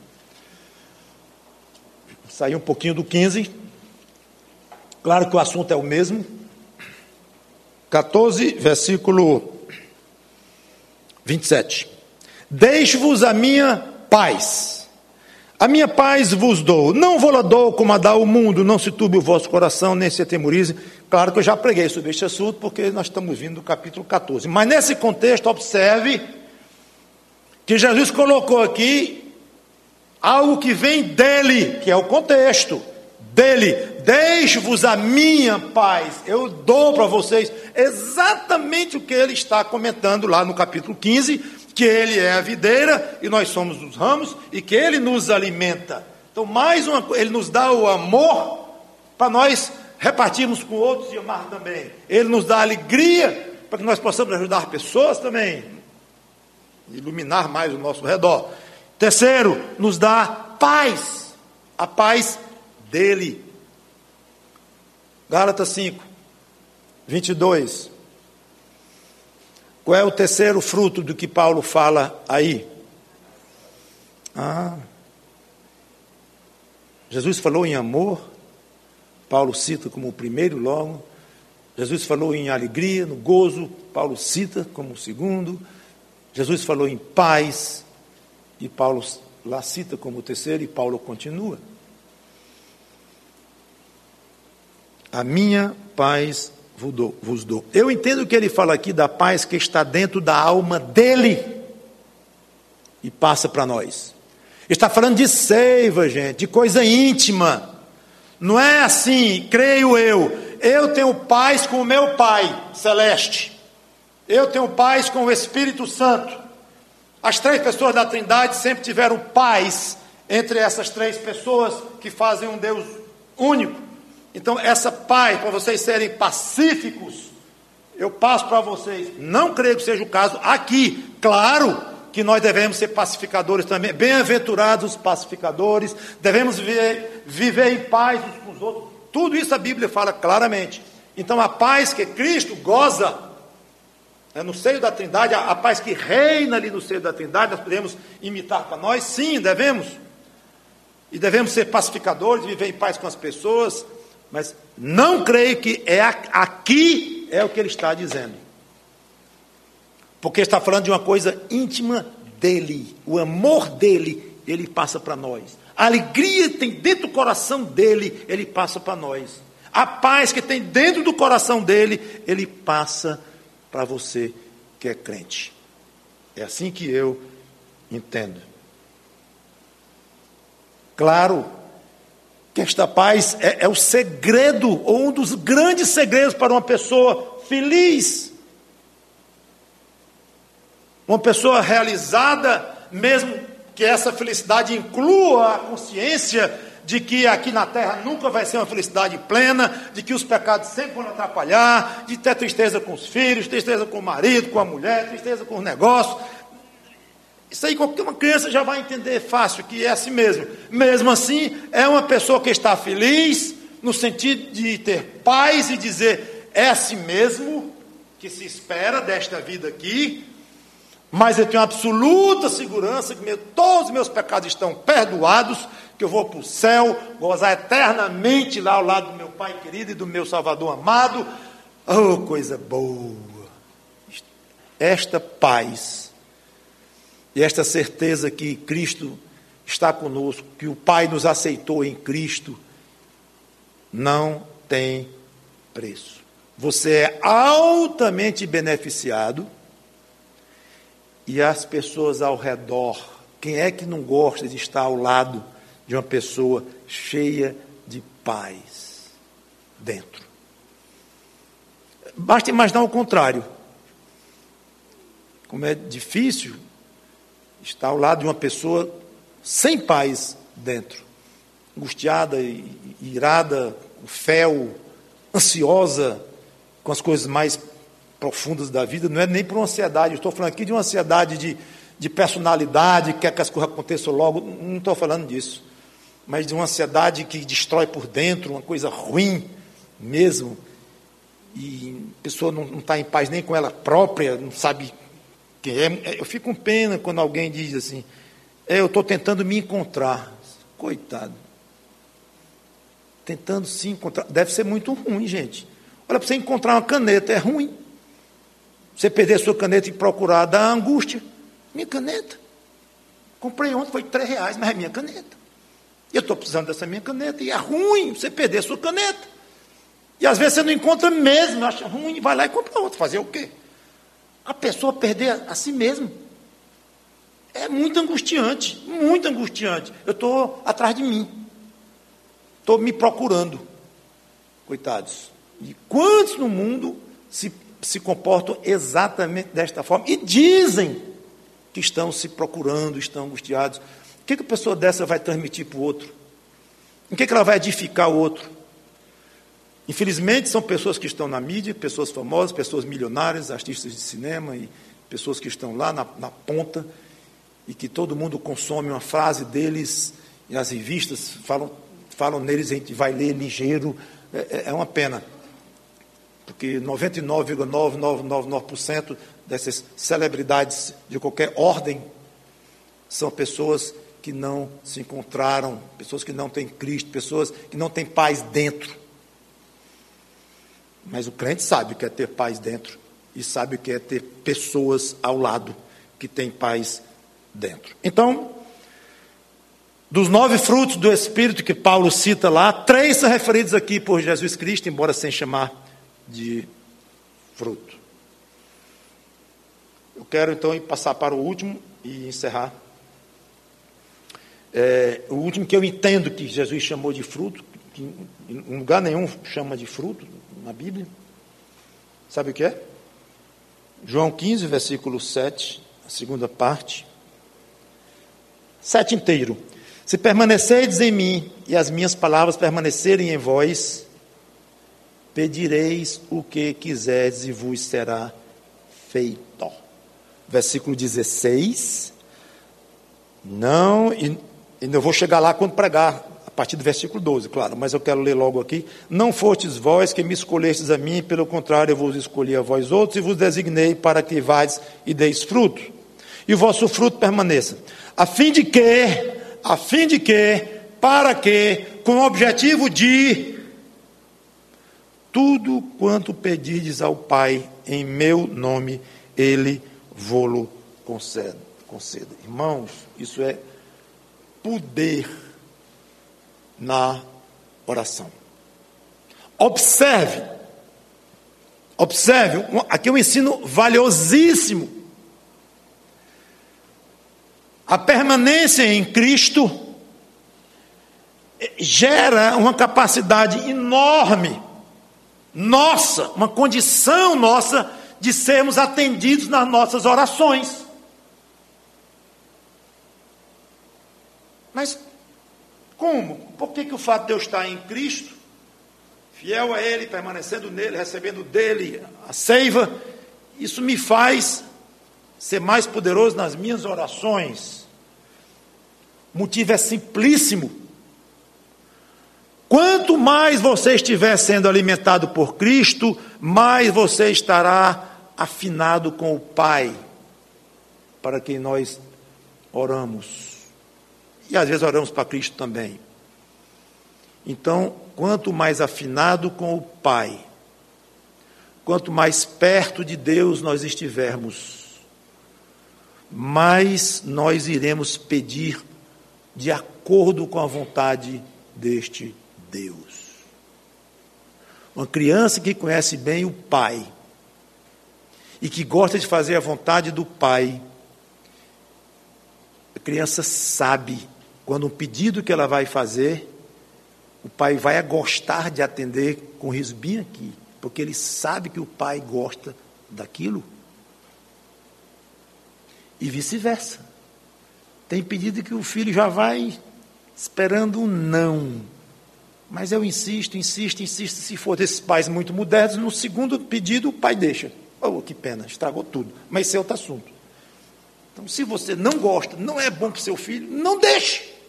Saiu um pouquinho do quinze. Claro que o assunto é o mesmo. catorze, versículo vinte e sete. Deixo-vos a minha paz. A minha paz vos dou. Não vou lá dou como a dá o mundo. Não se turbe o vosso coração, nem se atemorize. Claro que eu já preguei sobre este assunto, porque nós estamos vindo do capítulo catorze. Mas nesse contexto, observe que Jesus colocou aqui algo que vem dele, que é o contexto dele. Deixo-vos a minha paz, eu dou para vocês. Exatamente o que ele está comentando lá no capítulo quinze, que ele é a videira e nós somos os ramos, e que ele nos alimenta. Então, mais uma coisa, ele nos dá o amor para nós repartirmos com outros e amar também. Ele nos dá alegria para que nós possamos ajudar pessoas também, iluminar mais o nosso redor. Terceiro, nos dá paz, a paz dele. Gálatas cinco, vinte e dois. Qual é o terceiro fruto do que Paulo fala aí? Ah, Jesus falou em amor, Paulo cita como o primeiro logo. Jesus falou em alegria, no gozo, Paulo cita como o segundo. Jesus falou em paz, e Paulo lá cita como o terceiro, e Paulo continua. A minha paz vos dou, vos dou. Eu entendo que ele fala aqui da paz que está dentro da alma dele e passa para nós. Está falando de seiva, gente, de coisa íntima. Não é assim, creio eu. Eu tenho paz com o meu Pai celeste. Eu tenho paz com o Espírito Santo. As três pessoas da Trindade sempre tiveram paz entre essas três pessoas que fazem um Deus único. Então, essa paz, para vocês serem pacíficos, eu passo para vocês. Não creio que seja o caso aqui. Claro que nós devemos ser pacificadores também. Bem-aventurados os pacificadores. Devemos viver, viver em paz uns com os outros. Tudo isso a Bíblia fala claramente. Então, a paz que Cristo goza é no seio da Trindade, a, a paz que reina ali no seio da Trindade, nós podemos imitar para nós. Sim, devemos. E devemos ser pacificadores, viver em paz com as pessoas. Mas não creio que é aqui é o que ele está dizendo. Porque está falando de uma coisa íntima dele. O amor dele, ele passa para nós. A alegria que tem dentro do coração dele, ele passa para nós. A paz que tem dentro do coração dele, ele passa para você que é crente. É assim que eu entendo. Claro que esta paz é, é o segredo, ou um dos grandes segredos para uma pessoa feliz. Uma pessoa realizada, mesmo que essa felicidade inclua a consciência de que aqui na terra nunca vai ser uma felicidade plena, de que os pecados sempre vão atrapalhar, de ter tristeza com os filhos, tristeza com o marido, com a mulher, tristeza com os negócios. Isso aí qualquer uma criança já vai entender fácil, que é assim mesmo. Mesmo assim, é uma pessoa que está feliz, no sentido de ter paz e dizer, é assim mesmo que se espera desta vida aqui, mas eu tenho absoluta segurança que meu, todos os meus pecados estão perdoados, que eu vou para o céu, gozar eternamente lá ao lado do meu Pai querido e do meu Salvador amado. Oh, coisa boa! Esta paz e esta certeza que Cristo está conosco, que o Pai nos aceitou em Cristo, não tem preço. Você é altamente beneficiado e as pessoas ao redor, quem é que não gosta de estar ao lado de uma pessoa cheia de paz dentro? Basta imaginar o contrário. Como é difícil estar ao lado de uma pessoa sem paz dentro, angustiada, irada, com fel, ansiosa com as coisas mais profundas da vida. Não é nem por uma ansiedade, eu estou falando aqui de uma ansiedade de, de personalidade, quer que as coisas aconteçam logo, não estou falando disso, mas de uma ansiedade que destrói por dentro, uma coisa ruim mesmo, e a pessoa não, não está em paz nem com ela própria, não sabe quem é. Eu fico com pena quando alguém diz assim, é, eu estou tentando me encontrar. Coitado. Tentando se encontrar. Deve ser muito ruim, gente. Olha, para você encontrar uma caneta, é ruim. Você perder a sua caneta e procurar, dá angústia. Minha caneta. Comprei ontem, foi três reais, mas é minha caneta. Eu estou precisando dessa minha caneta, e é ruim você perder a sua caneta. E às vezes você não encontra mesmo, acha ruim, vai lá e compra outra. Fazer o quê? A pessoa perder a si mesmo É muito angustiante, muito angustiante. Eu estou atrás de mim. Estou me procurando. Coitados. E quantos no mundo se, se comportam exatamente desta forma? E dizem que estão se procurando, estão angustiados. O que, que a pessoa dessa vai transmitir para o outro? Em que, que ela vai edificar o outro? Infelizmente, são pessoas que estão na mídia, pessoas famosas, pessoas milionárias, artistas de cinema e pessoas que estão lá na, na ponta e que todo mundo consome uma frase deles e as revistas falam, falam neles, a gente vai ler ligeiro. É, é uma pena, porque noventa e nove vírgula nove nove nove nove por cento dessas celebridades de qualquer ordem são pessoas que não se encontraram, pessoas que não têm Cristo, pessoas que não têm paz dentro. Mas o crente sabe o que é ter paz dentro e sabe o que é ter pessoas ao lado que têm paz dentro. Então, dos nove frutos do Espírito que Paulo cita lá, três são referidos aqui por Jesus Cristo, embora sem chamar de fruto. Eu quero então ir passar para o último e encerrar. É, o último que eu entendo que Jesus chamou de fruto, que em lugar nenhum chama de fruto na Bíblia. Sabe o que é? João quinze, versículo sete, a segunda parte. Sete inteiro. Se permanecerdes em mim e as minhas palavras permanecerem em vós, pedireis o que quiserdes e vos será feito. Versículo dezesseis. Não, e, e eu vou chegar lá quando pregar, a partir do versículo doze, claro, mas eu quero ler logo aqui. Não fostes vós que me escolhestes a mim, pelo contrário, eu vos escolhi a vós outros e vos designei para que vades e deis fruto, e o vosso fruto permaneça, a fim de que, a fim de que, para que, com o objetivo de tudo quanto pedirdes ao Pai em meu nome, Ele vô-lo conceda. conceda. Irmãos, isso é poder na oração. Observe, observe, aqui é um ensino valiosíssimo. A permanência em Cristo gera uma capacidade enorme, nossa, uma condição nossa de sermos atendidos nas nossas orações. Mas como? Por que, que o fato de eu estar em Cristo, fiel a Ele, permanecendo nele, recebendo dele a seiva, isso me faz ser mais poderoso nas minhas orações? O motivo é simplíssimo. Quanto mais você estiver sendo alimentado por Cristo, mais você estará afinado com o Pai, para quem nós oramos. E às vezes oramos para Cristo também. Então, quanto mais afinado com o Pai, quanto mais perto de Deus nós estivermos, mais nós iremos pedir de acordo com a vontade deste Deus. Uma criança que conhece bem o Pai e que gosta de fazer a vontade do Pai, a criança sabe quando um pedido que ela vai fazer, o pai vai gostar de atender com riso bem aqui, porque ele sabe que o pai gosta daquilo. E vice-versa. Tem pedido que o filho já vai esperando um não. Mas eu insisto, insisto, insisto. Se for desses pais muito modernos, no segundo pedido o pai deixa. Oh, que pena, estragou tudo. Mas esse é outro assunto. Então, se você não gosta, não é bom para o seu filho, não deixe.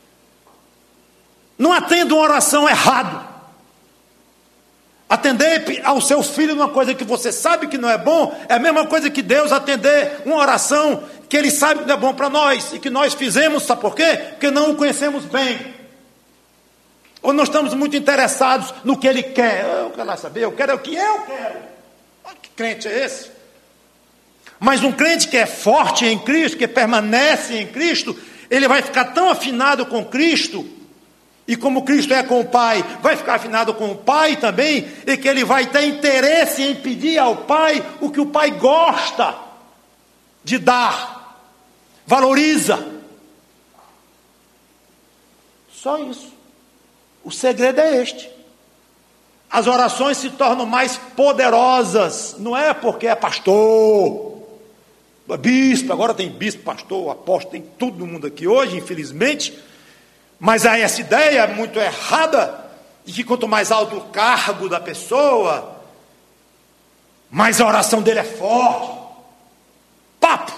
Não atenda uma oração errada. Atender ao seu filho numa coisa que você sabe que não é bom, é a mesma coisa que Deus atender uma oração que Ele sabe que não é bom para nós, e que nós fizemos, sabe por quê? Porque não o conhecemos bem. Ou não estamos muito interessados no que Ele quer. Eu quero lá saber, eu quero o que eu quero. Olha que crente é esse? Mas um crente que é forte em Cristo, que permanece em Cristo, ele vai ficar tão afinado com Cristo, e como Cristo é com o Pai, vai ficar afinado com o Pai também, e que ele vai ter interesse em pedir ao Pai o que o Pai gosta de dar. valoriza. Só isso. O segredo é este. As orações se tornam mais poderosas, não é porque é pastor, é bispo, agora tem bispo, pastor, apóstolo, tem tudo no mundo aqui hoje, infelizmente, mas há essa ideia muito errada, de que quanto mais alto o cargo da pessoa, mais a oração dele é forte. Papo!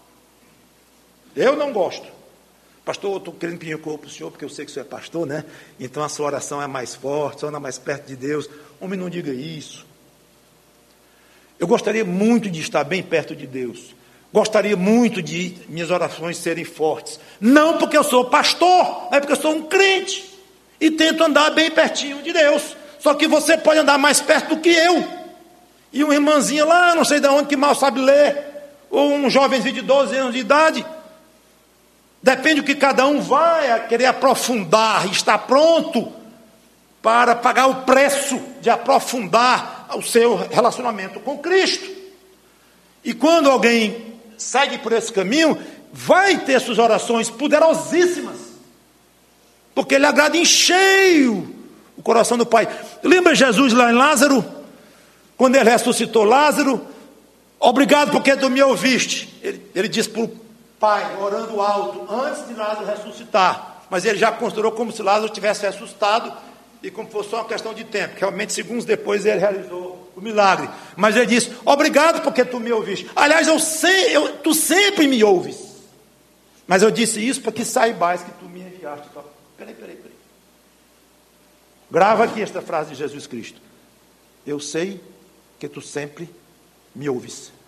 Eu não gosto. Pastor, eu estou querendo pedir um corpo para o senhor, porque eu sei que o senhor é pastor, né? Então a sua oração é mais forte, você anda mais perto de Deus. Homem, não diga isso. Eu gostaria muito de estar bem perto de Deus. Gostaria muito de minhas orações serem fortes. Não porque eu sou pastor, mas porque eu sou um crente. E tento andar bem pertinho de Deus. Só que você pode andar mais perto do que eu. E uma irmãzinha lá, não sei de onde, que mal sabe ler. Ou um jovenzinho de doze anos de idade. Depende do que cada um vai querer aprofundar, está pronto para pagar o preço de aprofundar o seu relacionamento com Cristo. E quando alguém segue por esse caminho, vai ter suas orações poderosíssimas, porque ele agrada em cheio o coração do Pai. Lembra Jesus lá em Lázaro? Quando ele ressuscitou Lázaro, obrigado porque tu me ouviste. Ele, ele disse para o Pai, orando alto, antes de Lázaro ressuscitar. Mas ele já considerou como se Lázaro tivesse ressuscitado e como fosse só uma questão de tempo. Realmente, segundos depois, ele realizou o milagre. Mas ele disse, obrigado porque tu me ouviste. Aliás, eu sei, eu, tu sempre me ouves. Mas eu disse isso para que saibais que tu me enviaste. Peraí, peraí, peraí. Grava aqui esta frase de Jesus Cristo. Eu sei que tu sempre me ouves.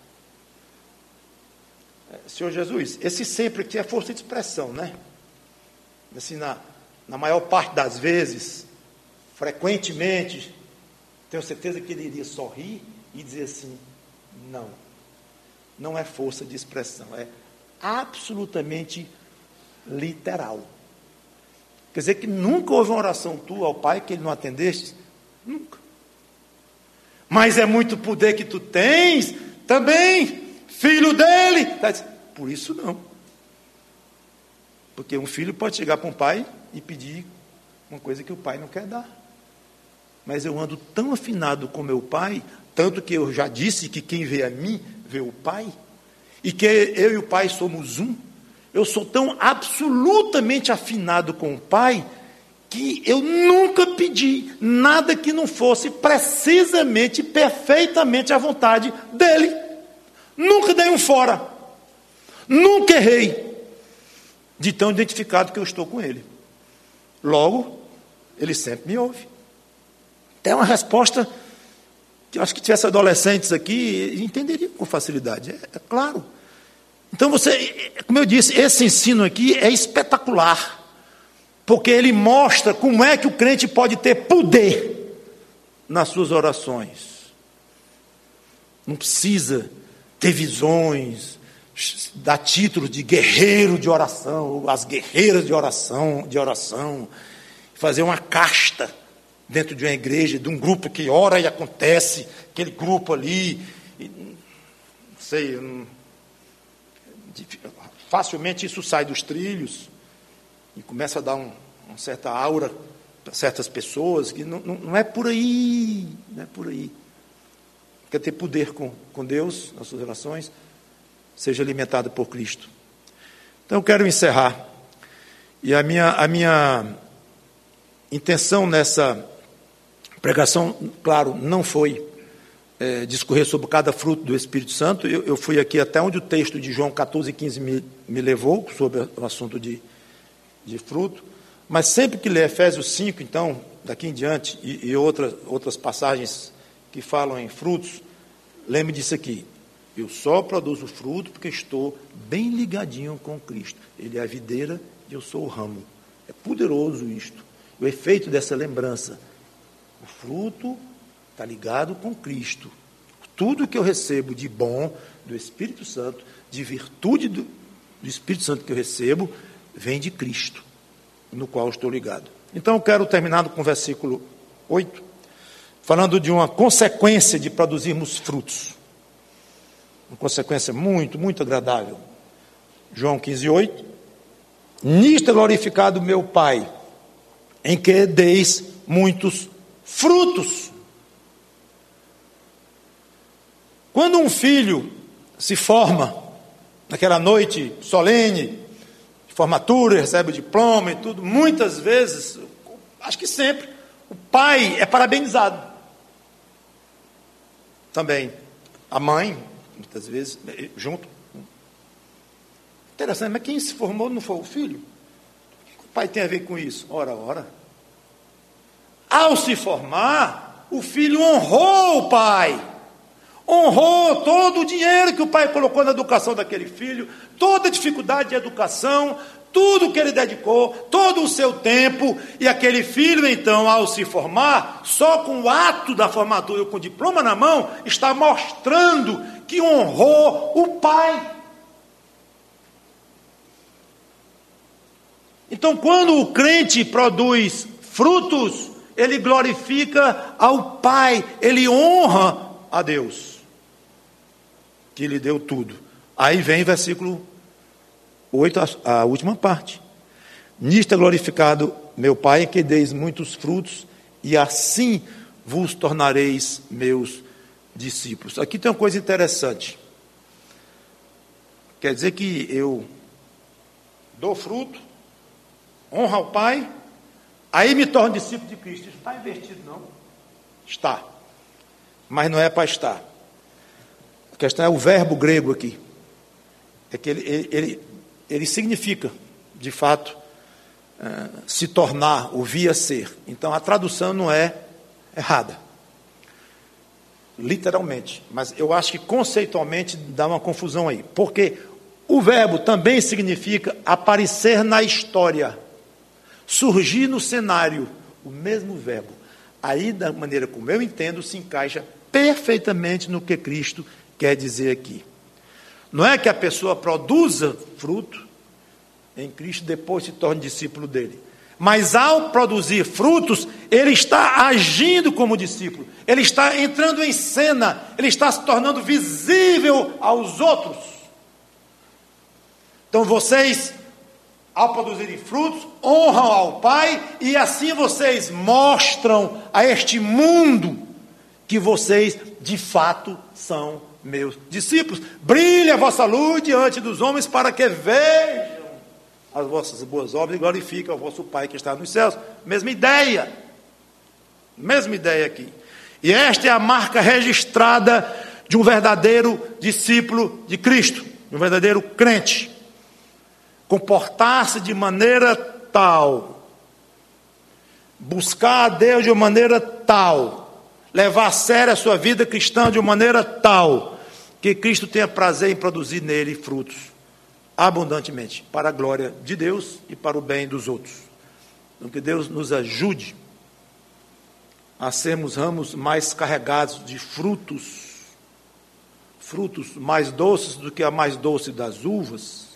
Senhor Jesus, esse sempre aqui é força de expressão, né? Assim, na, na maior parte das vezes, frequentemente, tenho certeza que ele iria sorrir e dizer assim, não, não é força de expressão, é absolutamente literal. Quer dizer que nunca houve uma oração tua ao Pai que ele não atendeste? Nunca. Mas é muito poder que tu tens também, filho dele. Por isso não. Porque um filho pode chegar para um pai e pedir uma coisa que o pai não quer dar. Mas eu ando tão afinado com meu pai, tanto que eu já disse que quem vê a mim, vê o pai, e que eu e o pai somos um. Eu sou tão absolutamente afinado com o pai, que eu nunca pedi nada que não fosse precisamente, perfeitamente à vontade dele. Nunca dei um fora. Nunca errei. De tão identificado que eu estou com ele. Logo, ele sempre me ouve. É uma resposta que eu acho que tivesse adolescentes aqui, entenderiam com facilidade. É, é claro. Então você, como eu disse, esse ensino aqui é espetacular. Porque ele mostra como é que o crente pode ter poder nas suas orações. Não precisa ter visões, dar títulos de guerreiro de oração, as guerreiras de oração, de oração, fazer uma casta dentro de uma igreja, de um grupo que ora e acontece, aquele grupo ali, não sei, não, facilmente isso sai dos trilhos e começa a dar um, uma certa aura para certas pessoas, que não, não, não é por aí, não é por aí. Quer ter poder com, com Deus nas suas relações, seja alimentado por Cristo. Então eu quero encerrar. E a minha, a minha intenção nessa pregação, claro, não foi é, discorrer sobre cada fruto do Espírito Santo. Eu, eu fui aqui até onde o texto de João catorze, quinze me, me levou, sobre o assunto de, de fruto. Mas sempre que ler Efésios cinco, então, daqui em diante, e, e outras, outras passagens que falam em frutos, lembre disso aqui. Eu só produzo fruto porque estou bem ligadinho com Cristo. Ele é a videira e eu sou o ramo. É poderoso isto. O efeito dessa lembrança. O fruto está ligado com Cristo. Tudo que eu recebo de bom do Espírito Santo, de virtude do, do Espírito Santo que eu recebo, vem de Cristo, no qual eu estou ligado. Então eu quero terminar com o versículo oito, falando de uma consequência de produzirmos frutos. Uma consequência muito, muito agradável. João quinze, oito. Nisto é glorificado meu Pai, em que deis muitos frutos. Quando um filho se forma, naquela noite solene, de formatura, recebe o diploma e tudo, muitas vezes, acho que sempre, o pai é parabenizado. Também a mãe, muitas vezes, junto. Interessante, mas quem se formou não foi o filho? O que o pai tem a ver com isso? Ora, ora. Ao se formar, o filho honrou o pai. Honrou todo o dinheiro que o pai colocou na educação daquele filho, toda a dificuldade de educação, tudo que ele dedicou, todo o seu tempo, e aquele filho, então, ao se formar, só com o ato da formatura, com o diploma na mão, está mostrando que honrou o pai. Então, quando o crente produz frutos, ele glorifica ao Pai, ele honra a Deus, que lhe deu tudo. Aí vem versículo oito, a última parte. Nisto é glorificado meu Pai, que deis muitos frutos, e assim vos tornareis meus discípulos. Aqui tem uma coisa interessante. Quer dizer que eu dou fruto, honro ao Pai, aí me torno discípulo de Cristo. Isso está invertido, não? Está. Mas não é para estar. A questão é o verbo grego aqui. É que ele, ele, ele, ele significa, de fato, uh, se tornar, o vir a ser. Então a tradução não é errada. Literalmente. Mas eu acho que conceitualmente dá uma confusão aí. Porque o verbo também significa aparecer na história. Surgir no cenário, o mesmo verbo. Aí, da maneira como eu entendo, se encaixa perfeitamente no que Cristo quer dizer aqui. Não é que a pessoa produza fruto em Cristo, depois se torne discípulo dele. Mas ao produzir frutos, ele está agindo como discípulo. Ele está entrando em cena, ele está se tornando visível aos outros. Então vocês, ao produzirem frutos, honram ao Pai, e assim vocês mostram a este mundo que vocês, de fato, são meus discípulos. Brilhe a vossa luz diante dos homens, para que vejam as vossas boas obras e glorifiquem ao vosso Pai que está nos céus. Mesma ideia. Mesma ideia aqui. E esta é a marca registrada de um verdadeiro discípulo de Cristo, de um verdadeiro crente. Comportar-se de maneira tal, buscar a Deus de uma maneira tal, levar a sério a sua vida cristã de uma maneira tal, que Cristo tenha prazer em produzir nele frutos, abundantemente, para a glória de Deus e para o bem dos outros. Então que Deus nos ajude a sermos ramos mais carregados de frutos, frutos mais doces do que a mais doce das uvas,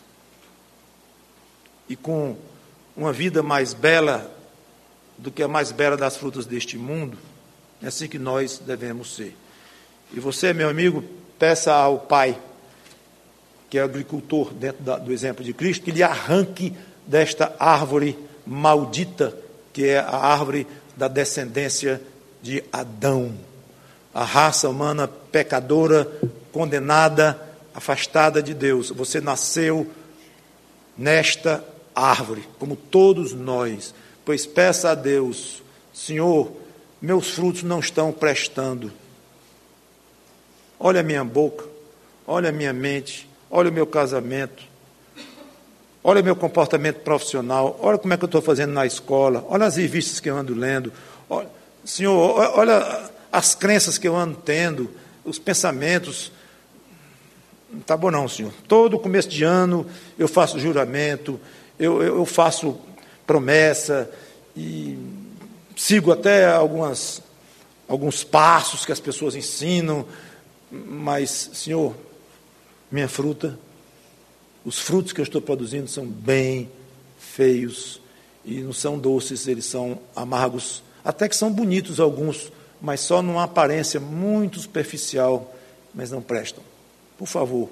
e com uma vida mais bela do que a mais bela das frutas deste mundo. É assim que nós devemos ser. E você, meu amigo, peça ao Pai, que é agricultor dentro da, do exemplo de Cristo, que lhe arranque desta árvore maldita, que é a árvore da descendência de Adão. A raça humana pecadora, condenada, afastada de Deus. Você nasceu nesta árvore, como todos nós, pois peça a Deus: Senhor, meus frutos não estão prestando. Olha a minha boca, olha a minha mente, olha o meu casamento, olha o meu comportamento profissional, olha como é que eu estou fazendo na escola, olha as revistas que eu ando lendo, olha, Senhor, olha as crenças que eu ando tendo, os pensamentos. Não está bom não, Senhor. Todo começo de ano eu faço juramento, eu, eu, eu faço promessa e sigo até algumas, alguns passos que as pessoas ensinam, mas, Senhor, minha fruta, os frutos que eu estou produzindo são bem feios e não são doces, eles são amargos, até que são bonitos alguns, mas só numa aparência muito superficial, mas não prestam. Por favor,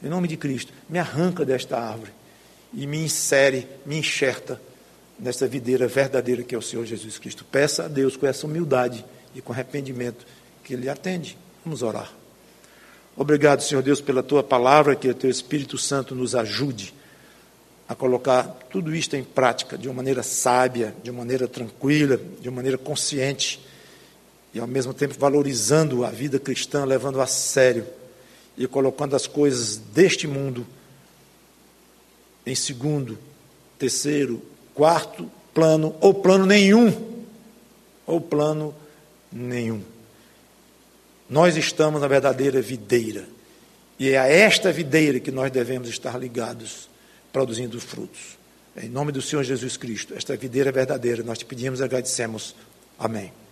em nome de Cristo, me arranca desta árvore e me insere, me enxerta nessa videira verdadeira que é o Senhor Jesus Cristo. Peça a Deus com essa humildade e com arrependimento que Ele atende. Vamos orar. Obrigado, Senhor Deus, pela Tua palavra, que o Teu Espírito Santo nos ajude a colocar tudo isto em prática de uma maneira sábia, de uma maneira tranquila, de uma maneira consciente e ao mesmo tempo valorizando a vida cristã, levando a sério e colocando as coisas deste mundo em segundo, terceiro, quarto plano, ou plano nenhum, ou plano nenhum. Nós estamos na verdadeira videira, e é a esta videira que nós devemos estar ligados, produzindo frutos. Em nome do Senhor Jesus Cristo, esta videira é verdadeira, nós te pedimos e agradecemos. Amém.